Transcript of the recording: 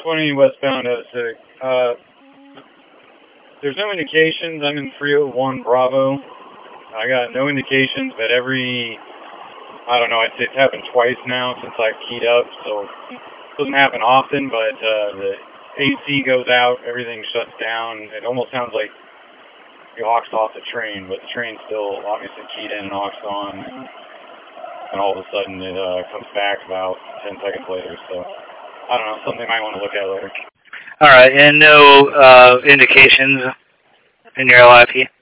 20 westbound at 6. There's no indications. I'm in 301 Bravo. I got no indications, but I don't know, I'd say it's happened twice now since I've keyed up, so it doesn't happen often, but the AC goes out, everything shuts down. It almost sounds like you aux off the train, but the train's still obviously keyed in and aux on, and all of a sudden it comes back about 10 seconds later, so I don't know, something I might want to look at later. All right, and no indications in your LIP?